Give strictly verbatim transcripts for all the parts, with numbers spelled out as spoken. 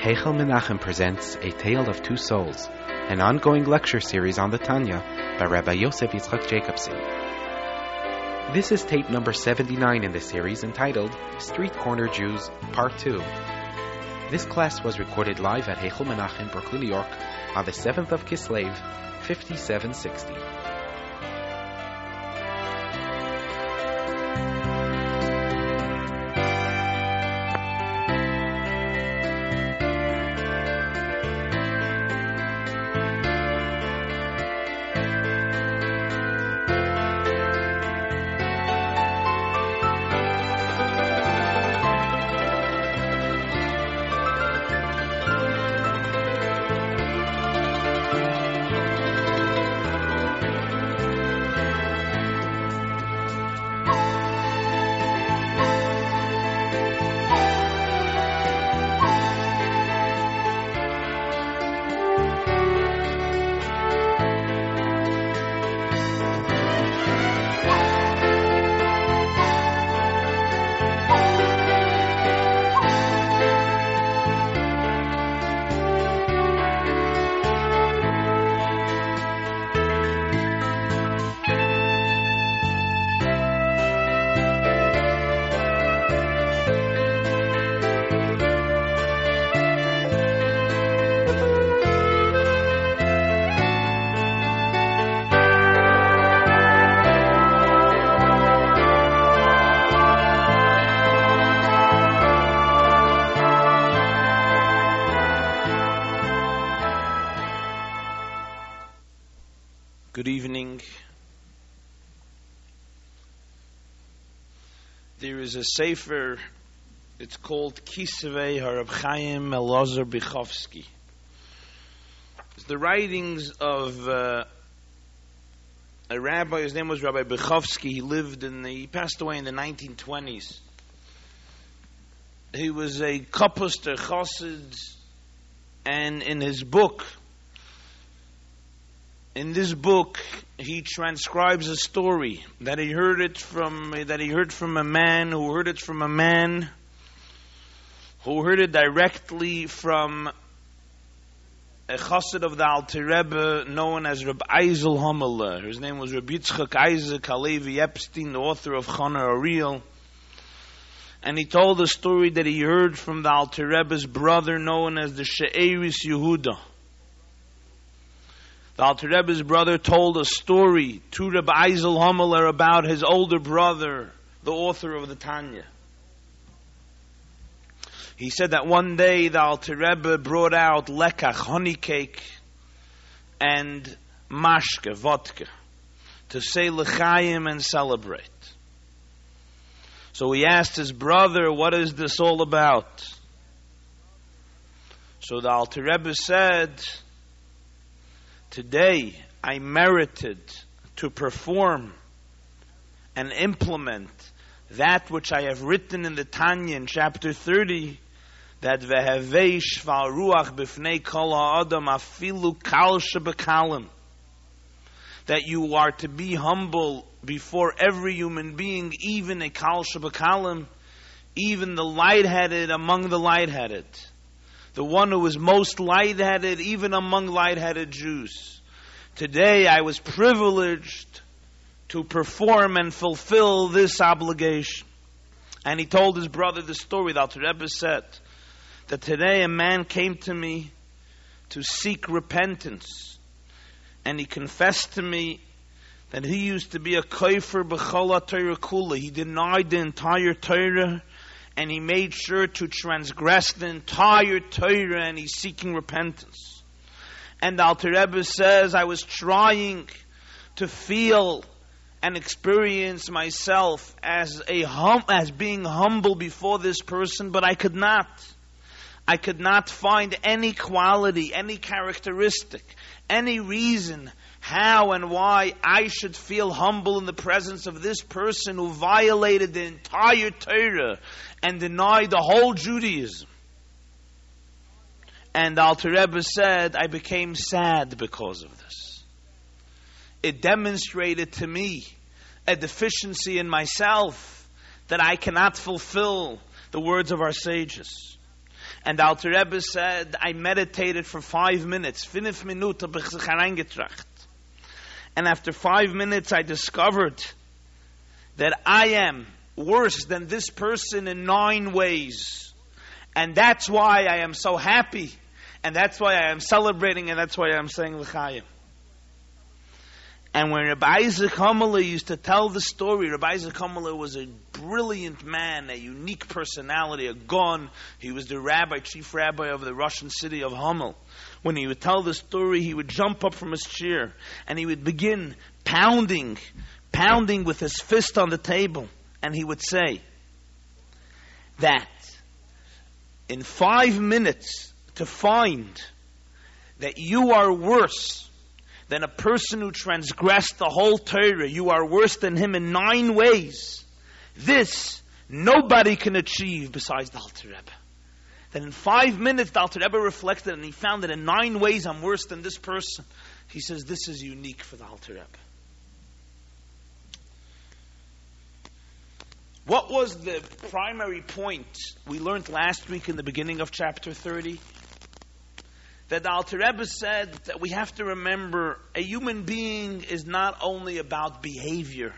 Heichel Menachem presents A Tale of Two Souls, an ongoing lecture series on the Tanya by Rabbi Yosef Yitzchak Jacobson. This is tape number seventy-nine in the series, entitled Street Corner Jews, Part two. This class was recorded live at Heichel Menachem, Brooklyn, New York, on the seventh of Kislev, fifty-seven sixty. Good evening. There is a sefer, it's called Kisvei HaRab Chaim Elazar Bichovsky. It's the writings of uh, a rabbi, his name was Rabbi Bichovsky. He lived in the, he passed away in the nineteen twenties. He was a Kapuster Chassid, and in his book, In this book, he transcribes a story that he heard it from that he heard from a man who heard it from a man who heard it directly from a chassid of the Alter Rebbe known as Reb Eisel Homele. His name was Reb Yitzchak Isaac Halevi Epstein, the author of Chana Ariel. And he told a story that he heard from the Alter Rebbe's brother known as the She'eris Yehuda. The Alter Rebbe's brother told a story to Reb Eisel Homeler about his older brother, the author of the Tanya. He said that one day the Alter Rebbe brought out lekach, honey cake, and mashke, vodka, to say l'chaim and celebrate. So he asked his brother, what is this all about? So the Alter Rebbe said, today I merited to perform and implement that which I have written in the Tanya in chapter thirty, that vehevei shval ruach b'fnei kol ha'adam afilu kal shebekalim, that you are to be humble before every human being, even a kal shebekalim, even the lightheaded among the lightheaded. The one who is most lightheaded, even among lightheaded Jews. Today I was privileged to perform and fulfill this obligation. And he told his brother the story. The Alter Rebbe said that today a man came to me to seek repentance. And he confessed to me that he used to be a kofer b'chol ha'Torah kula. He denied the entire Torah, and he made sure to transgress the entire Torah, and he's seeking repentance. And the Alter Rebbe says, I was trying to feel and experience myself as a hum, as being humble before this person, but I could not. I could not find any quality, any characteristic, any reason how and why I should feel humble in the presence of this person who violated the entire Torah and denied the whole Judaism. And Alter Rebbe said, I became sad because of this. It demonstrated to me a deficiency in myself that I cannot fulfill the words of our sages. And the Alter Rebbe said, I meditated for five minutes. Fünf Minuten habe ich sich hereingetracht. And after five minutes, I discovered that I am worse than this person in nine ways. And that's why I am so happy. And that's why I am celebrating. And that's why I am saying L'chaim. And when Rabbi Isaac Hamala used to tell the story, Rabbi Isaac Hamala was a brilliant man, a unique personality, a gon. He was the rabbi, chief rabbi of the Russian city of Hamel. When he would tell the story, he would jump up from his chair and he would begin pounding, pounding with his fist on the table. And he would say that in five minutes to find that you are worse than a person who transgressed the whole Torah, you are worse than him in nine ways. This, nobody can achieve besides the Alter Rebbe. That in five minutes, the Alter Rebbe reflected and he found that in nine ways I'm worse than this person. He says this is unique for the Alter Rebbe. What was the primary point we learned last week in the beginning of chapter thirty? That the Alter Rebbe said that we have to remember a human being is not only about behavior.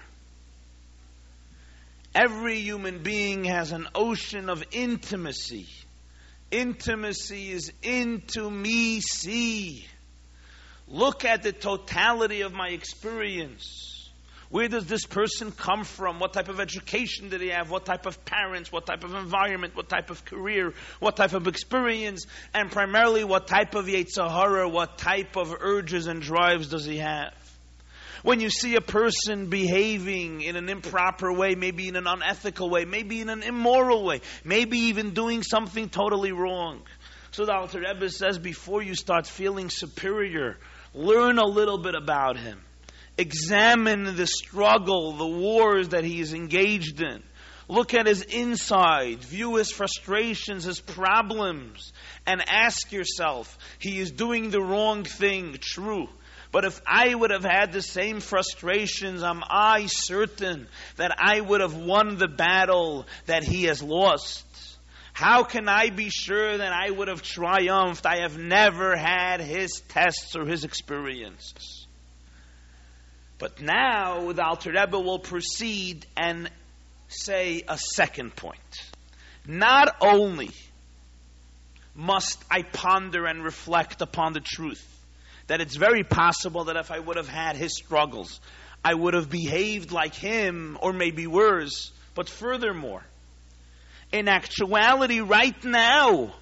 Every human being has an ocean of intimacy. Intimacy is into me, see. Look at the totality of my experience. Where does this person come from? What type of education did he have? What type of parents? What type of environment? What type of career? What type of experience? And primarily, what type of Yetzer Hara, what type of urges and drives does he have? When you see a person behaving in an improper way, maybe in an unethical way, maybe in an immoral way, maybe even doing something totally wrong. So the Alter Rebbe says, before you start feeling superior, learn a little bit about him. Examine the struggle, the wars that he is engaged in. Look at his inside. View his frustrations, his problems. And ask yourself, he is doing the wrong thing, true. But if I would have had the same frustrations, am I certain that I would have won the battle that he has lost? How can I be sure that I would have triumphed? I have never had his tests or his experiences. But now the Alter Rebbe will proceed and say a second point. Not only must I ponder and reflect upon the truth that it's very possible that if I would have had his struggles, I would have behaved like him or maybe worse. But furthermore, in actuality right now,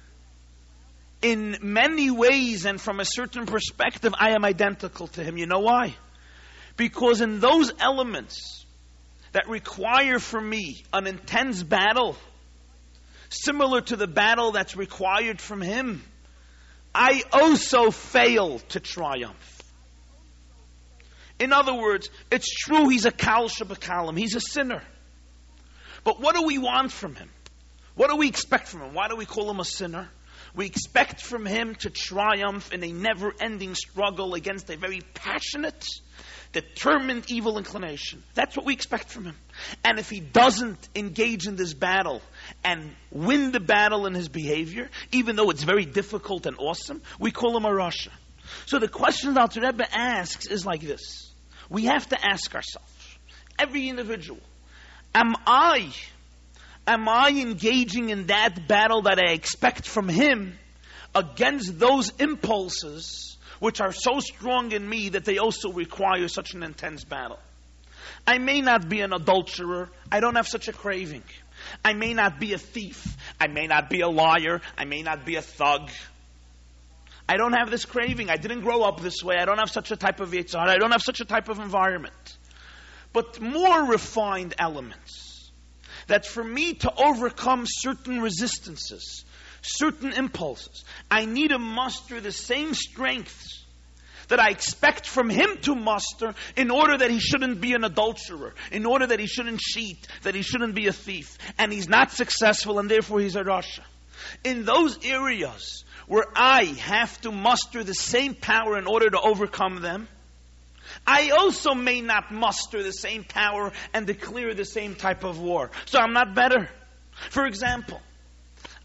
in many ways and from a certain perspective, I am identical to him. You know why? Because in those elements that require for me an intense battle, similar to the battle that's required from him, I also fail to triumph. In other words, it's true he's a kal shebekalim, he's a sinner. But what do we want from him? What do we expect from him? Why do we call him a sinner? We expect from him to triumph in a never-ending struggle against a very passionate, determined evil inclination. That's what we expect from him. And if he doesn't engage in this battle and win the battle in his behavior, even though it's very difficult and awesome, we call him a rasha. So the question that Alter Rebbe asks is like this. We have to ask ourselves, every individual, am I, am I engaging in that battle that I expect from him against those impulses which are so strong in me that they also require such an intense battle? I may not be an adulterer. I don't have such a craving. I may not be a thief. I may not be a liar. I may not be a thug. I don't have this craving. I didn't grow up this way. I don't have such a type of Yetzer Hara. I don't have such a type of environment. But more refined elements, that for me to overcome certain resistances, certain impulses, I need to muster the same strengths that I expect from him to muster in order that he shouldn't be an adulterer, in order that he shouldn't cheat, that he shouldn't be a thief, and he's not successful and therefore he's a rasha. In those areas where I have to muster the same power in order to overcome them, I also may not muster the same power and declare the same type of war. So I'm not better. For example,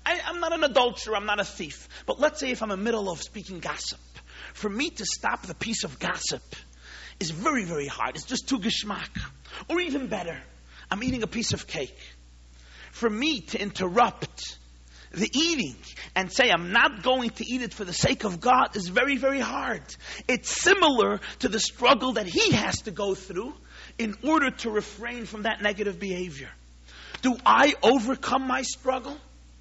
I, I'm not an adulterer, I'm not a thief. But let's say if I'm in the middle of speaking gossip, for me to stop the piece of gossip is very, very hard. It's just too geschmack. Or even better, I'm eating a piece of cake. For me to interrupt the eating and say I'm not going to eat it for the sake of God is very, very hard. It's similar to the struggle that he has to go through in order to refrain from that negative behavior. Do I overcome my struggle?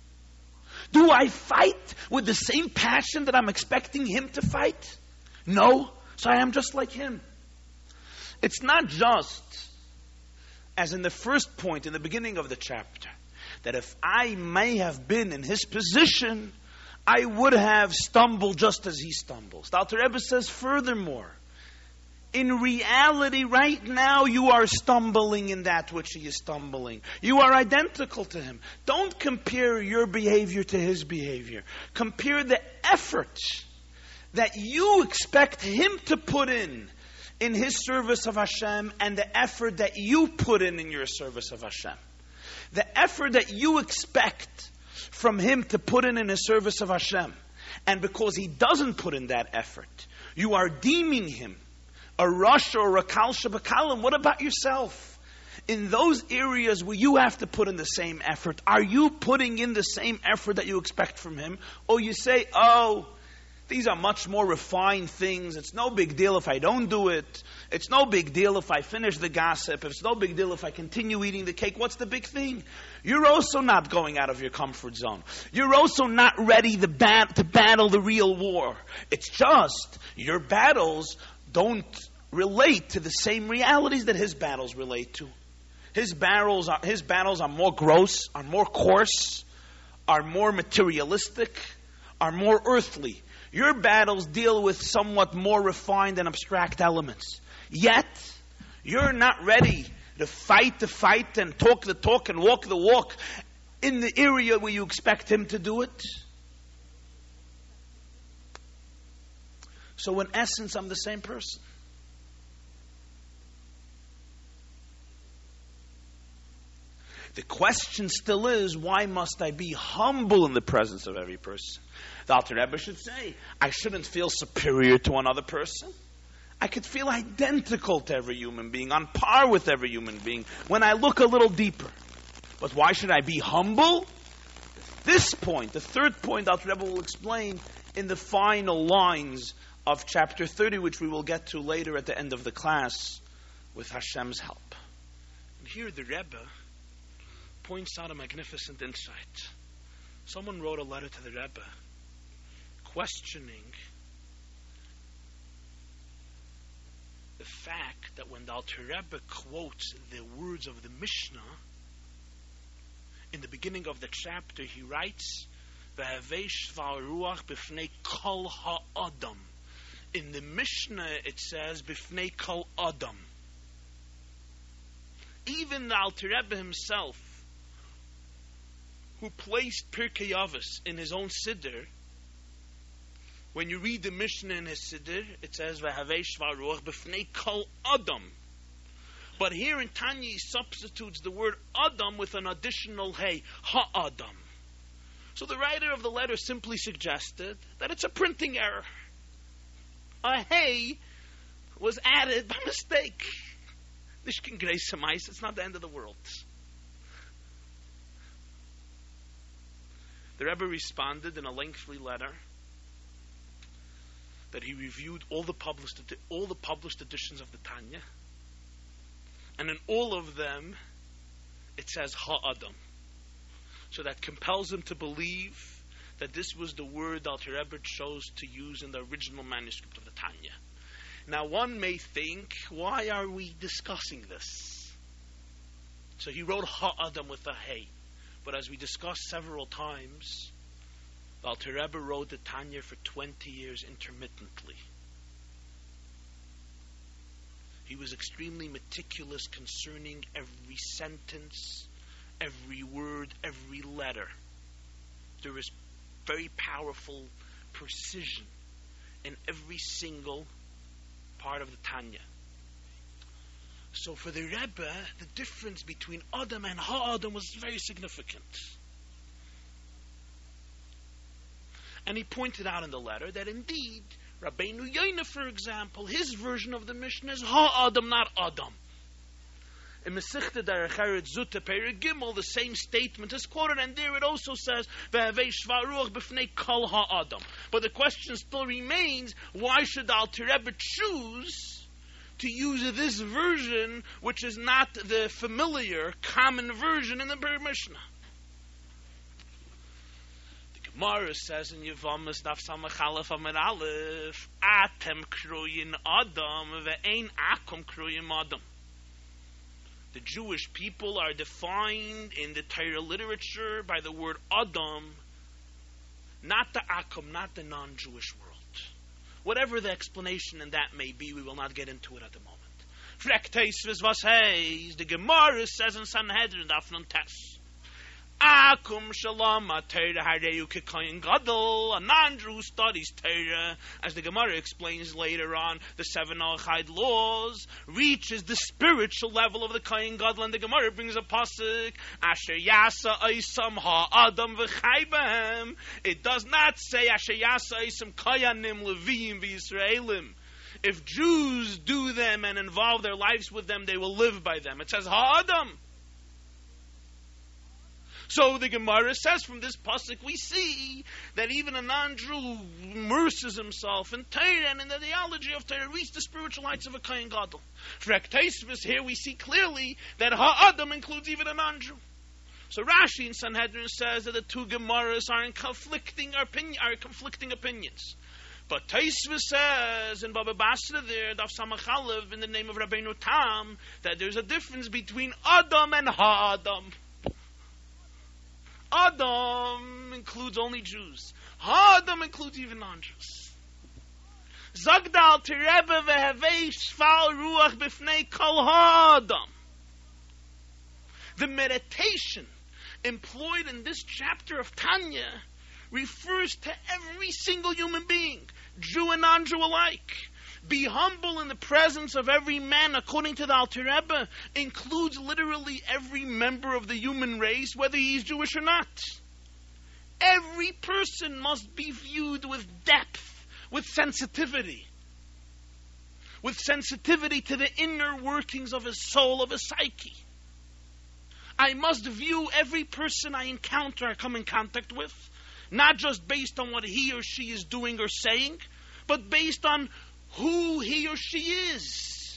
Do I fight with the same passion that I'm expecting him to fight? No. So I am just like him. It's not just, as in the first point in the beginning of the chapter, that if I may have been in his position, I would have stumbled just as he stumbles. The Alter Rebbe says furthermore, in reality, right now, you are stumbling in that which he is stumbling. You are identical to him. Don't compare your behavior to his behavior. Compare the effort that you expect him to put in in his service of Hashem and the effort that you put in in your service of Hashem. The effort that you expect from him to put in in his service of Hashem. And because he doesn't put in that effort, you are deeming him a Rasha or a Kal Shabakalim. What about yourself? In those areas where you have to put in the same effort, are you putting in the same effort that you expect from him? Or you say, oh, these are much more refined things. It's no big deal if I don't do it. It's no big deal if I finish the gossip. It's no big deal if I continue eating the cake. What's the big thing? You're also not going out of your comfort zone. You're also not ready to, bat- to battle the real war. It's just your battles don't relate to the same realities that his battles relate to. His battles are, his battles are more gross, are more coarse, are more materialistic, are more earthly. Your battles deal with somewhat more refined and abstract elements. Yet, you're not ready to fight the fight and talk the talk and walk the walk in the area where you expect him to do it. So in essence, I'm the same person. The question still is, why must I be humble in the presence of every person? The Alter Rebbe should say, I shouldn't feel superior to another person. I could feel identical to every human being, on par with every human being, when I look a little deeper. But why should I be humble? This point, the third point, Alter Rebbe will explain in the final lines of chapter thirty, which we will get to later at the end of the class with Hashem's help. And here the Rebbe points out a magnificent insight. Someone wrote a letter to the Rebbe questioning the fact that when the Alter Rebbe quotes the words of the Mishnah, in the beginning of the chapter he writes, V'havei shvar ruach b'fnei kol ha'adam. In the Mishnah it says, b'fnei kol adam. Even the Alter Rebbe himself, who placed Pirkei Avos in his own Siddur, when you read the Mishnah in his Siddur, it says, V'havei shvar ruach b'fnei kol adam. But here in Tanya he substitutes the word Adam with an additional Hey, Ha-Adam. So the writer of the letter simply suggested that it's a printing error. A Hey was added by mistake. Nishkin Grace Samais, it's not the end of the world. The Rebbe responded in a lengthy letter that he reviewed all the published all the published editions of the Tanya. And in all of them, it says Ha-Adam. So that compels him to believe that this was the word Alter Rebbe chose to use in the original manuscript of the Tanya. Now one may think, why are we discussing this? So he wrote Ha-Adam with a Hey. But as we discussed several times, the Alter Rebbe wrote the Tanya for twenty years intermittently. He was extremely meticulous concerning every sentence, every word, every letter. There is very powerful precision in every single part of the Tanya. So for the Rebbe, the difference between Adam and Ha-Adam was very significant. And he pointed out in the letter that indeed, Rabbeinu Yoina, for example, his version of the Mishnah is Ha-Adam, not Adam. In Masechta Derech Eretz Zuta Perek Gimel, the same statement is quoted, and there it also says, Ve'havei shva ruach b'fnei kol ha-Adam. But the question still remains, why should the Alter Rebbe choose to use this version, which is not the familiar, common version in the Mishnah? The Gemara says in Yevamos Daf Samach Aleph Amud Aleph, Atem kruyin Adam ve'ein akum kruyin Adam. The Jewish people are defined in the Torah literature by the word Adam, not the Akum, not the non-Jewish world. Whatever the explanation in that may be, we will not get into it at the moment. Frekteis was heis, the Gemara says in Sanhedrin, Daf Nun Tes, Akum shalom ha-Torah hareyu k'koyin gadol. A non-Jew studies Torah, as the Gemara explains later on, the seven Noachide laws, reaches the spiritual level of the koyin gadol, and the Gemara brings a pasuk, Asher yasa oisam ha-Adam v'chai b'hem. It does not say Asher yasa oisam koyanim leviyim v'Yisraelim. If Jews do them and involve their lives with them, they will live by them. It says ha-Adam. So the Gemara says from this pasuk we see that even a non-Jew immerses himself in Torah and in the theology of Torah, reaches the spiritual heights of a koyin gadol. Here we see clearly that ha-Adam includes even a non-Jew. So Rashi in Sanhedrin says that the two Gemaras are in conflicting, opinion, are conflicting opinions. But Taisva says in Baba Basra there, Daf Samach Aleph, in the name of Rabbeinu Tam, that there's a difference between Adam and ha-Adam. Adam includes only Jews. Ha-Adam includes even non-Jews. Zagdal Tirebe ve'havei shval ruach b'fnei kol ha-Adam. The meditation employed in this chapter of Tanya refers to every single human being, Jew and non-Jew alike. Be humble in the presence of every man, according to the Alter Rebbe, includes literally every member of the human race, whether he is Jewish or not. Every person must be viewed with depth, with sensitivity. With sensitivity to the inner workings of his soul, of his psyche. I must view every person I encounter, I come in contact with, not just based on what he or she is doing or saying, but based on who he or she is.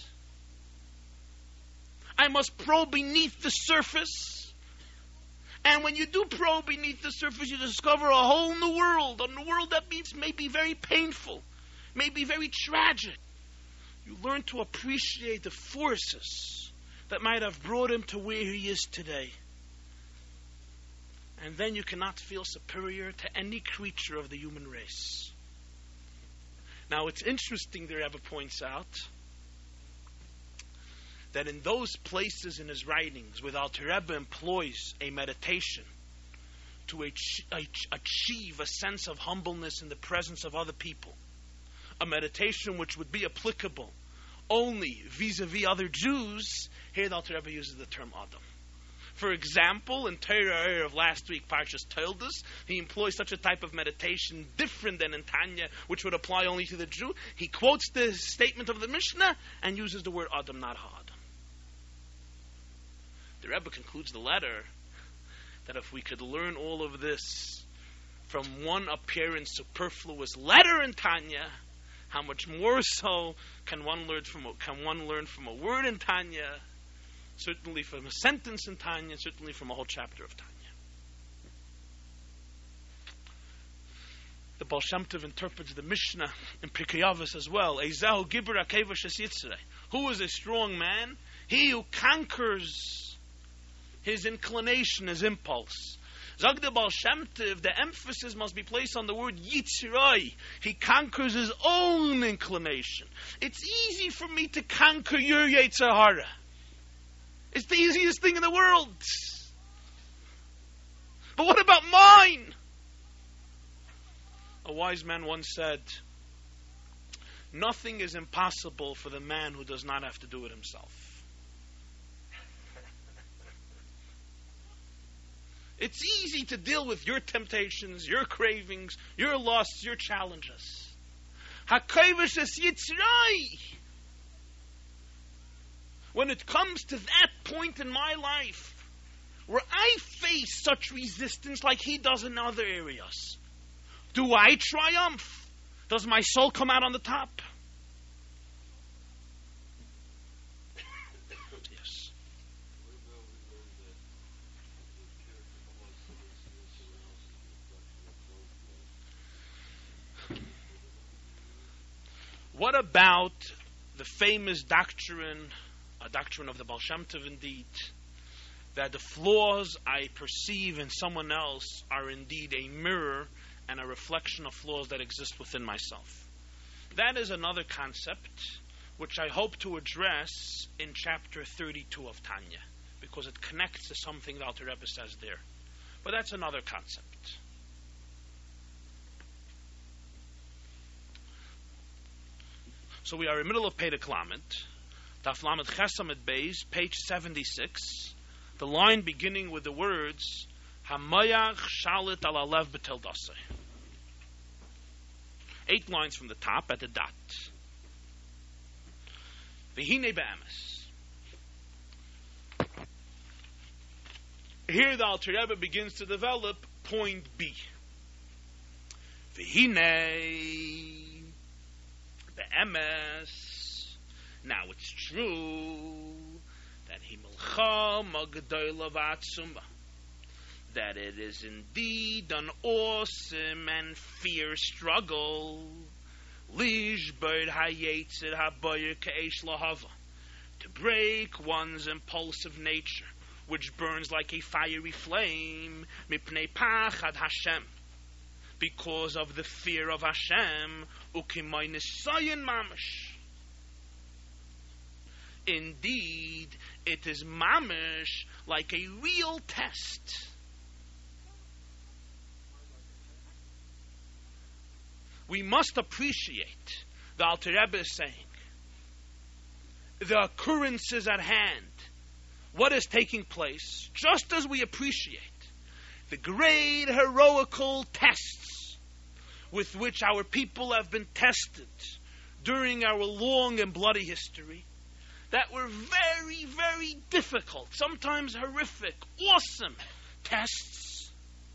I must probe beneath the surface. And when you do probe beneath the surface, you discover a whole new world, a new world that means may be very painful, may be very tragic. You learn to appreciate the forces that might have brought him to where he is today. And then you cannot feel superior to any creature of the human race. Now, it's interesting, the Rebbe points out, that in those places in his writings where the Alter Rebbe employs a meditation to ach- ach- achieve a sense of humbleness in the presence of other people, a meditation which would be applicable only vis-a-vis other Jews, here the Alter Rebbe uses the term Adam. For example, in Torah of last week, Parshas Toldos, he employs such a type of meditation different than in Tanya, which would apply only to the Jew. He quotes the statement of the Mishnah and uses the word Adam, not ha-Adam. The Rebbe concludes the letter that if we could learn all of this from one appearance superfluous letter in Tanya, how much more so can one learn from a, can one learn from a word in Tanya? Certainly from a sentence in Tanya, certainly from a whole chapter of Tanya. The Baal Shem Tov interprets the Mishnah in Pirkei Avos as well. Eizahu Gibur Akeva Shes Yitzrei. Who is a strong man? He who conquers his inclination, his impulse. Zag the Baal Shem Tov, the emphasis must be placed on the word Yitzrei. He conquers his own inclination. It's easy for me to conquer your Yetzer Hara. It's the easiest thing in the world. But what about mine? A wise man once said, nothing is impossible for the man who does not have to do it himself. It's easy to deal with your temptations, your cravings, your lusts, your challenges. HaKodesh es Yitzray. When it comes to that point in my life where I face such resistance like he does in other areas, do I triumph? Does my soul come out on the top? Yes. What about the famous doctrine, a doctrine of the Baal Shem Tov indeed, that the flaws I perceive in someone else are indeed a mirror and a reflection of flaws that exist within myself? That is another concept which I hope to address in chapter thirty-two of Tanya, because it connects to something the Alter Rebbe says there. But that's another concept. So we are in the middle of Perek Lamed, Daf Lamed Ches Amud Beis, page seventy-six, the line beginning with the words, Hamayach shalit al alev betel dasei. Eight lines from the top at the dot. V'hine be'emes. Here the Alter Rebbe begins to develop point B. V'hine be'emes. Now it's true that he milchama gedola v'atzuma, that it is indeed an awesome and fierce struggle, lishbod hayetzir haboyer ke'esh lahava, to break one's impulsive nature, which burns like a fiery flame, mipnei pachad Hashem, because of the fear of Hashem, ukimay nisayon mamash. Indeed, it is mamash, like a real test. We must appreciate, the Alter Rebbe is saying, the occurrences at hand, what is taking place, just as we appreciate the great heroical tests with which our people have been tested during our long and bloody history, that were very, very difficult, sometimes horrific, awesome tests.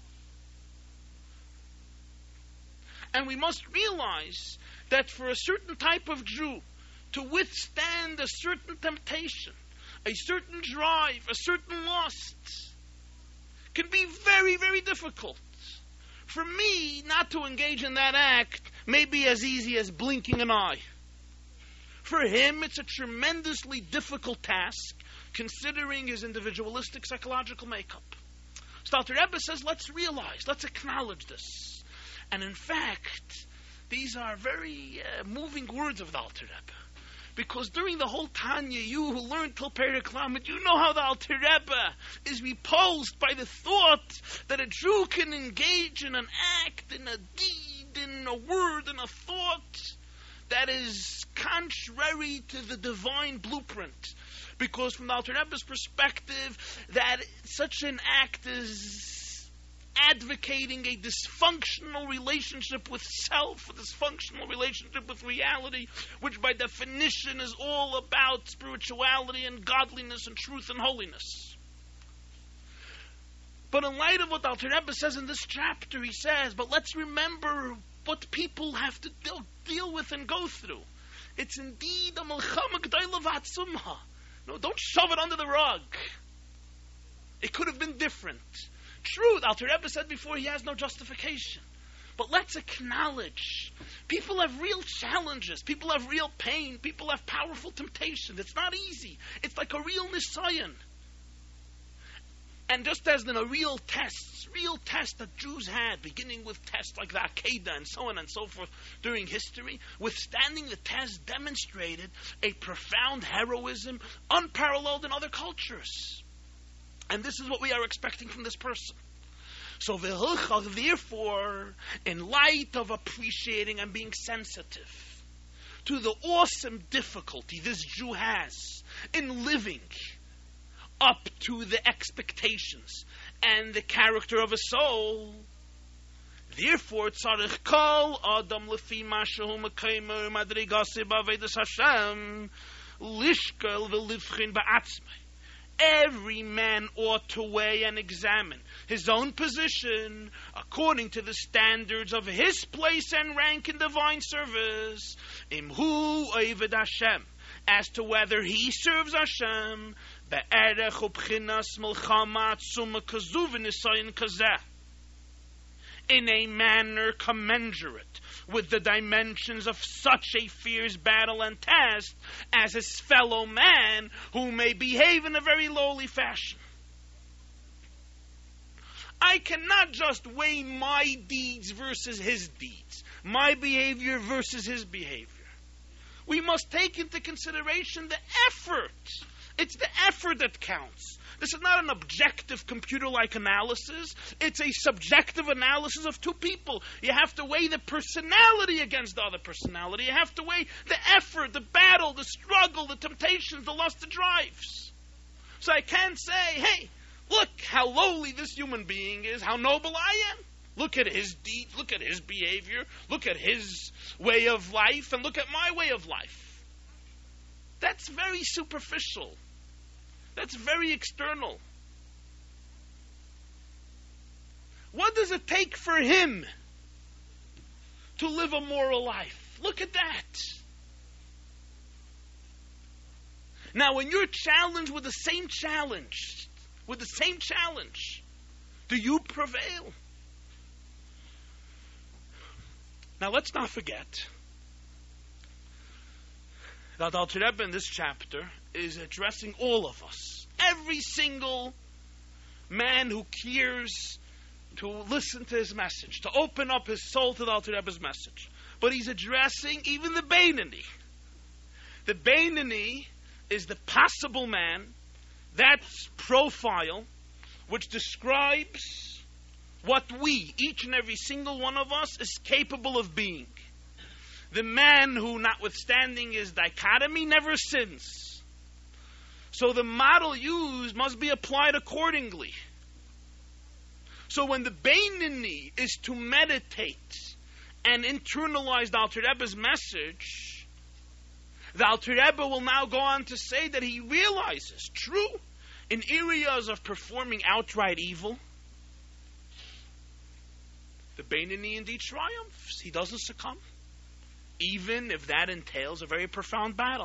And we must realize that for a certain type of Jew to withstand a certain temptation, a certain drive, a certain lust, can be very, very difficult. For me, not to engage in that act may be as easy as blinking an eye. For him, it's a tremendously difficult task, considering his individualistic psychological makeup. So Alter Rebbe says, let's realize, let's acknowledge this. And in fact, these are very uh, moving words of the Alter Rebbe. Because during the whole Tanya, you who learned till Perek Lamed, you know how the Alter Rebbe is repulsed by the thought that a Jew can engage in an act, in a deed, in a word, in a thought that is contrary to the divine blueprint. Because from the Alter Rebbe's perspective, that such an act is advocating a dysfunctional relationship with self, a dysfunctional relationship with reality, which by definition is all about spirituality and godliness and truth and holiness. But in light of what Alter Rebbe says in this chapter, he says, but let's remember what people have to deal, deal with and go through. It's indeed a milchama g'dayla v'atzumha. No, don't shove it under the rug. It could have been different. True, the Alter Rebbe said before he has no justification. But let's acknowledge, people have real challenges, people have real pain, people have powerful temptations. It's not easy. It's like a real nisayon. And just as in a real tests, real tests that Jews had, beginning with tests like the Akedah and so on and so forth during history, withstanding the test demonstrated a profound heroism unparalleled in other cultures. And this is what we are expecting from this person. So v'hilchach, therefore, in light of appreciating and being sensitive to the awesome difficulty this Jew has in living up to the expectations and the character of a soul. Therefore, tzarich kol adam lefi ma shehu mekaymer madrigasi b'avedas Hashem lishkel v'livchin ba'atzmai. Every man ought to weigh and examine his own position according to the standards of his place and rank in divine service. Imhu oived Hashem, as to whether he serves Hashem be'erech u'bchinas milchama atzuma kazuv v'nisayin kazeh, in a manner commensurate with the dimensions of such a fierce battle and test as his fellow man, who may behave in a very lowly fashion. I cannot just weigh my deeds versus his deeds, my behavior versus his behavior. We must take into consideration the effort. It's the effort that counts. This is not an objective computer-like analysis. It's a subjective analysis of two people. You have to weigh the personality against the other personality. You have to weigh the effort, the battle, the struggle, the temptations, the lust, the drives. So I can't say, hey, look how lowly this human being is, how noble I am. Look at his deeds, look at his behavior, look at his way of life, and look at my way of life. That's very superficial. That's very external. What does it take for him to live a moral life? Look at that. Now, when you're challenged with the same challenge, with the same challenge, do you prevail? Now, let's not forget that Alter Rebbe in this chapter is addressing all of us. Every single man who cares to listen to his message, to open up his soul to the Alter Rebbe's message. But he's addressing even the Beinani. The Beinani is the possible man, that profile, which describes what we, each and every single one of us, is capable of being. The man who, notwithstanding his dichotomy, never sins. So the model used must be applied accordingly. So when the Beinani is to meditate and internalize the Alter Rebbe's message, the Alter Rebbe will now go on to say that he realizes, true, in areas of performing outright evil, the Beinani indeed triumphs. He doesn't succumb, even if that entails a very profound battle.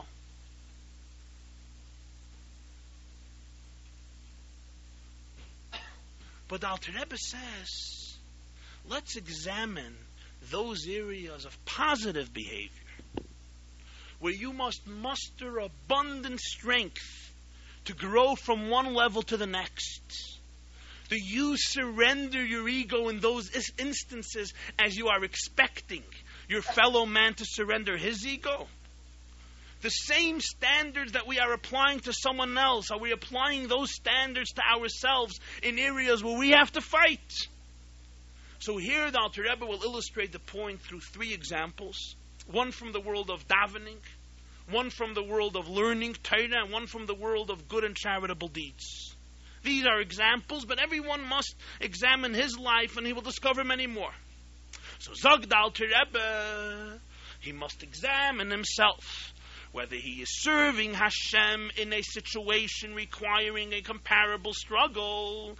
But the Alter Rebbe says, let's examine those areas of positive behavior where you must muster abundant strength to grow from one level to the next. Do you surrender your ego in those instances as you are expecting your fellow man to surrender his ego? The same standards that we are applying to someone else, are we applying those standards to ourselves in areas where we have to fight? So here the Alter Rebbe will illustrate the point through three examples. One from the world of davening, one from the world of learning Torah, and one from the world of good and charitable deeds. These are examples, but everyone must examine his life and he will discover many more. So Zog the Alter Rebbe, he must examine himself, whether he is serving Hashem in a situation requiring a comparable struggle,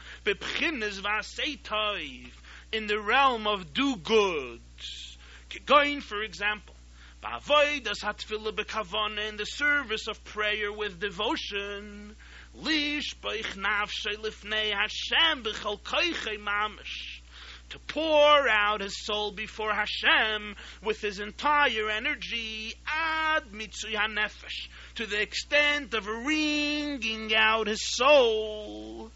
in the realm of do good. Going, for example, in the service of prayer with devotion, to pour out his soul before Hashem with his entire energy, ad mitzui hanefesh, to the extent of wringing out his soul.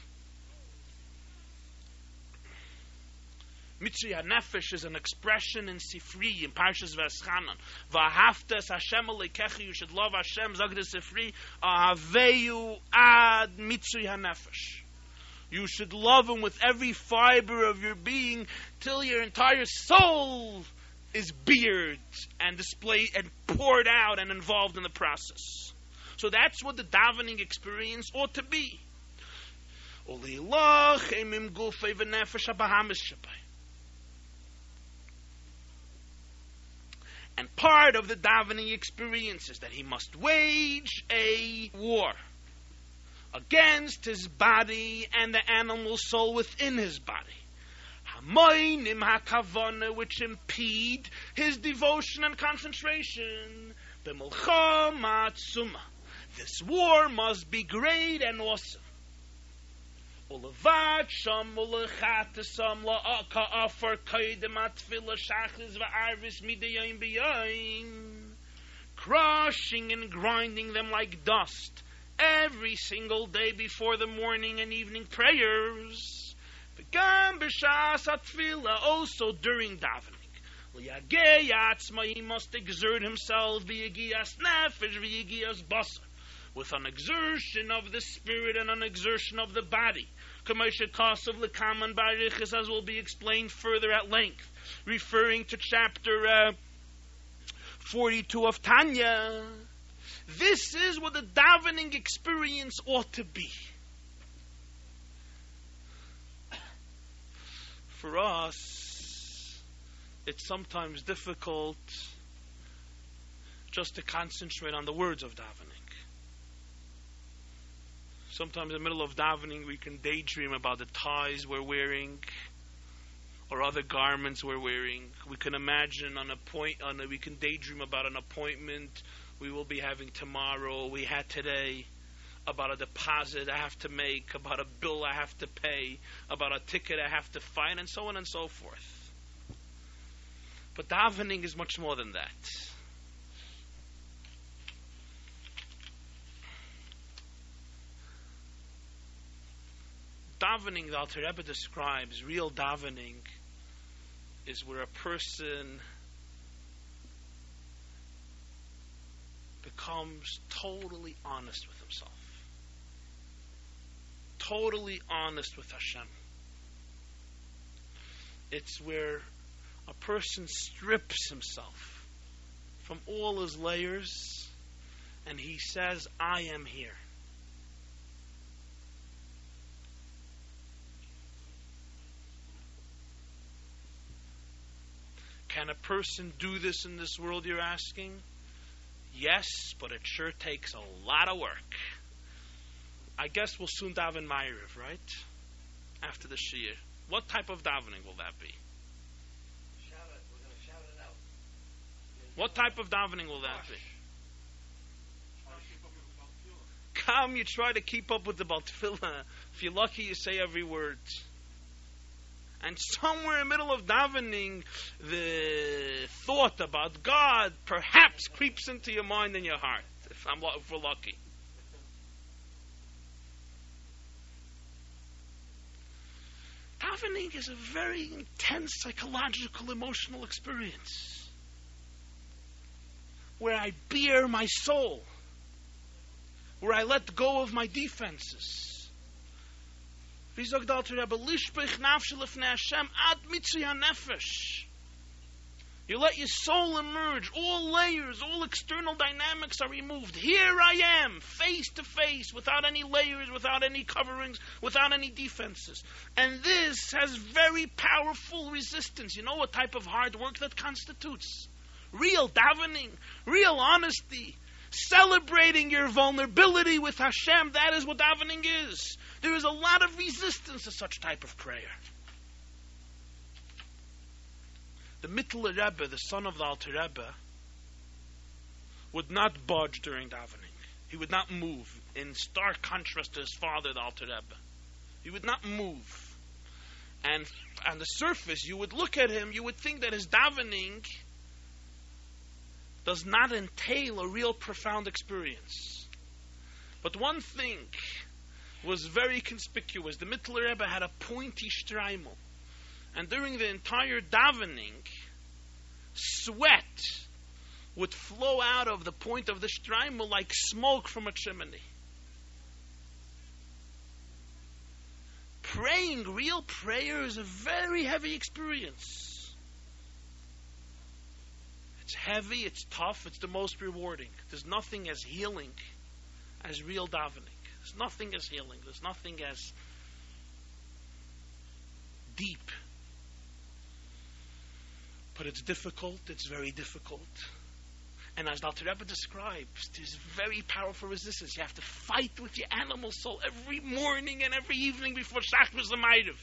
Mitzui hanefesh is an expression in Sifri, in Parshas V'eschanan. V'ahavtes Hashem alekecha, you should love Hashem, zog the Sifri, ahaveyu ad mitzui hanefesh. You should love him with every fiber of your being till your entire soul is beard and displayed and poured out and involved in the process. So that's what the davening experience ought to be. And part of the davening experience is that he must wage a war against his body and the animal soul within his body. Hamoinim hakavana, which impede his devotion and concentration. B'milchama tzuma. This war must be great and awesome. Ulevat sham ulechatasam la'aka'afar kaidem atfila shachlis va'arvis midayim b'yayim. Crushing and grinding them like dust every single day before the morning and evening prayers. V'gam b'shas atfila, also during davening. L'yagei atzma, he must exert himself v'yagias nefesh v'yagias basar, with an exertion of the spirit and an exertion of the body. As will be explained further at length, referring to chapter uh, forty-two of Tanya. This is what the davening experience ought to be. For us, it's sometimes difficult just to concentrate on the words of davening. Sometimes in the middle of davening we can daydream about the ties we're wearing or other garments we're wearing. We can imagine on a point, on a, we can daydream about an appointment we will be having tomorrow, we had today, about a deposit I have to make, about a bill I have to pay, about a ticket I have to find, and so on and so forth. But davening is much more than that. Davening, the Alter Rebbe describes, real davening is where a person becomes totally honest with himself, totally honest with Hashem. It's where a person strips himself from all his layers and he says, I am here. Can a person do this in this world, you're asking? Yes, but it sure takes a lot of work. I guess we'll soon daven Ma'ariv, right? After the Shia. What type of davening will that be? Shout it. We're going to shout it out. What type of davening will that be? Come, you try to keep up with the Baltfila. If you're lucky, you say every word. And somewhere in the middle of davening, the thought about God perhaps creeps into your mind and your heart, if, I'm, if we're lucky. Davening is a very intense psychological, emotional experience where I bare my soul, where I let go of my defenses. You let your soul emerge. All layers, all external dynamics are removed. Here I am, face to face, without any layers, without any coverings, without any defenses. And this has very powerful resistance. You know what type of hard work that constitutes? Real davening, real honesty, celebrating your vulnerability with Hashem. That is what davening is. There is a lot of resistance to such type of prayer. The Mittler Rebbe, the son of the Alter Rebbe, would not budge during davening. He would not move, in stark contrast to his father, the Alter Rebbe. He would not move. And on the surface, you would look at him, you would think that his davening does not entail a real profound experience. But one thing was very conspicuous. The Mittler Rebbe had a pointy shtreimel. And during the entire davening, sweat would flow out of the point of the shtreimel like smoke from a chimney. Praying real prayer is a very heavy experience. It's heavy, it's tough, it's the most rewarding. There's nothing as healing as real davening. There's nothing as healing. There's nothing as deep. But it's difficult, it's very difficult. And as Alter Rebbe describes, there's very powerful resistance. You have to fight with your animal soul every morning and every evening before Shachris L'Mayriv.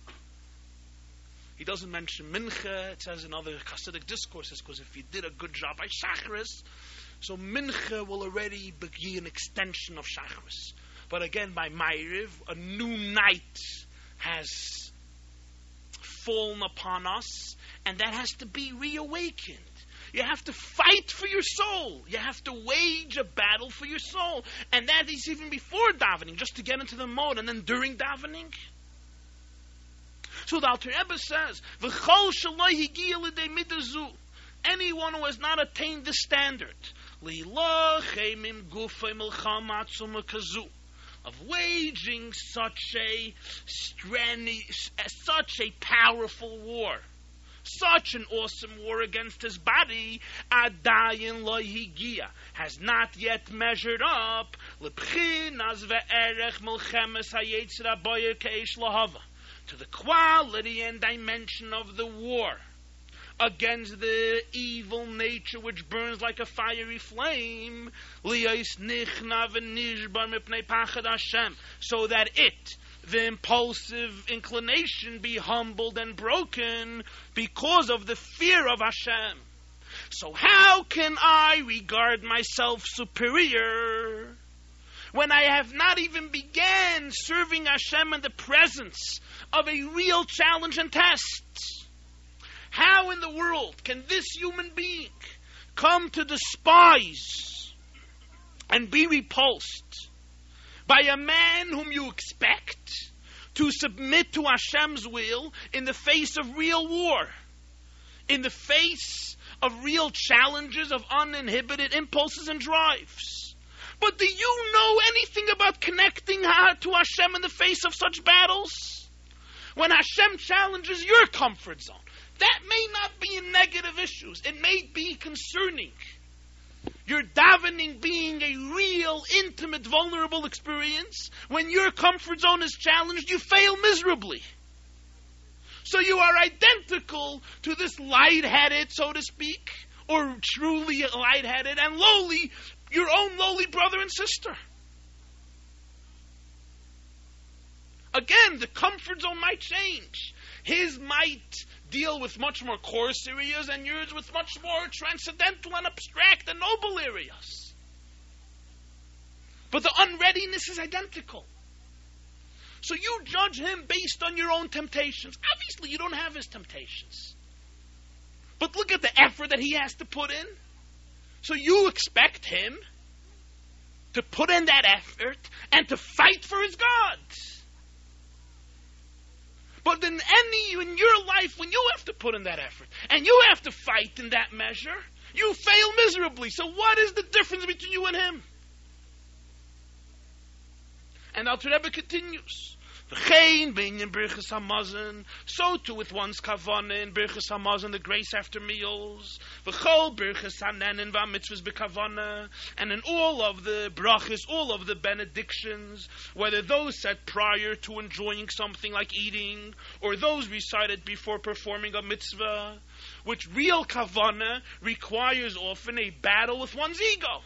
He doesn't mention Mincha. It says in other Hasidic discourses, because if you did a good job by Shachris, so Mincha will already be an extension of Shachris. But again, by Ma'ariv, a new night has fallen upon us, and that has to be reawakened. You have to fight for your soul. You have to wage a battle for your soul. And that is even before davening, just to get into the mode, and then during davening. So the Alter Rebbe says, V'chol shaloi higiya l'dei midazu, anyone who has not attained this standard, Li'lachem im gufay milchama atzuma kazu, of waging such a strani, such a powerful war, such an awesome war against his body, adayin lo higia, has not yet measured up, lebchinas ve'erech milchemes hayetzir haboyer keish lahava, to the quality and dimension of the war against the evil nature which burns like a fiery flame, so that it, the impulsive inclination, be humbled and broken because of the fear of Hashem. So how can I regard myself superior when I have not even began serving Hashem in the presence of a real challenge and test? How in the world can this human being come to despise and be repulsed by a man whom you expect to submit to Hashem's will in the face of real war, in the face of real challenges of uninhibited impulses and drives? But do you know anything about connecting to Hashem in the face of such battles? When Hashem challenges your comfort zone, that may not be in negative issues. It may be concerning your davening being a real, intimate, vulnerable experience. When your comfort zone is challenged, you fail miserably. So you are identical to this light-headed, so to speak, or truly light-headed and lowly, your own lowly brother and sister. Again, the comfort zone might change. His might deal with much more coarse areas, and yours with much more transcendental and abstract and noble areas. But the unreadiness is identical. So you judge him based on your own temptations. Obviously, you don't have his temptations. But look at the effort that he has to put in. So you expect him to put in that effort and to fight for his God. But in any, in your life, when you have to put in that effort, and you have to fight in that measure, you fail miserably. So what is the difference between you and him? And Alter Rebbe continues. So too with one's kavanah in Birchas Hamazon, the grace after meals, and in all of the brachas, all of the benedictions, whether those said prior to enjoying something like eating, or those recited before performing a mitzvah, which real kavanah requires often a battle with one's ego.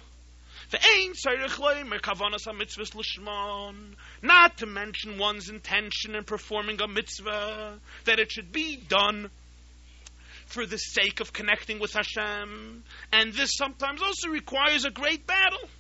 Not to mention one's intention in performing a mitzvah, that it should be done for the sake of connecting with Hashem. And this sometimes also requires a great battle.